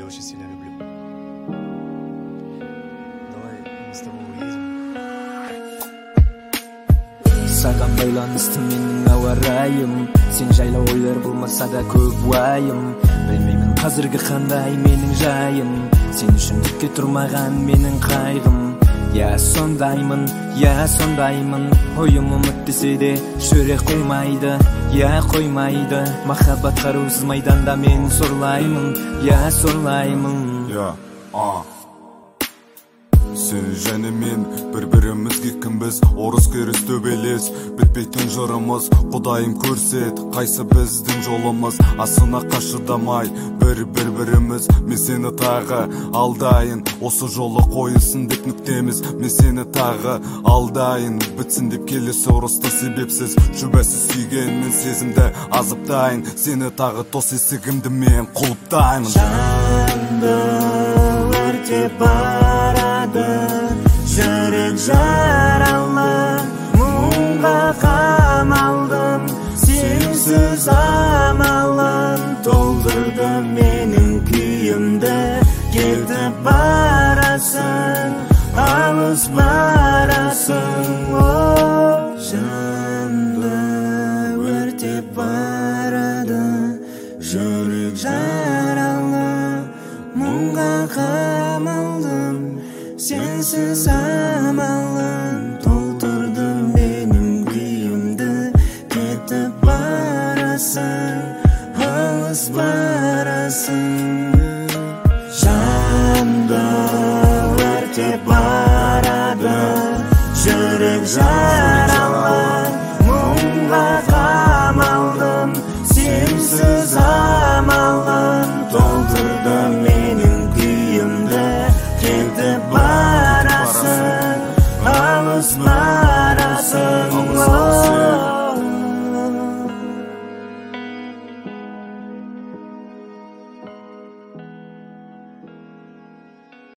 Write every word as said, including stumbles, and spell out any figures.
voulais aussi s'il avait bleu. Давай мы с тобой уедем. Саған байланысты менің ауа райым, сен жайлы ойлар болмаса да көп уайым. Білмеймін қазіргі қандай менің жайым, сен үшін түкке тұрмаған менің қайғым. Я сондаймын, я сондаймын, ойым ұмыт десе де жүрек қоймайды, я қоймайды. Махаббат қарусыз майданда мен сорлаймын, я сорлаймын. Я, а сен және мен бір-бірімізге кімбіз, орыс керіс төбелес бітпейтін жырымыз. Құдайым көрсет қайсы біздің жолымыз, асына шыдамай бір-бір-біріміз. Мен сені тағы алдайын, осы жолы қойылсын деп нүктеміз. Мен сені тағы алдайын, бітсін деп келесі ұрысты себепсіз. Шүбәсіз сүйген мен сезімді азаптайын, сені тағы тос есігімді мен құлыптаймын. Жанды өртеп барады жүрек жаралы, мұңға қамалдым, сенсіз амалым толтырды менің күйімді. Кетіп барасың, алыс барасың, о жанды өртеп барады жүрек жаралы, мұңға қамалдым, сенсіз амал.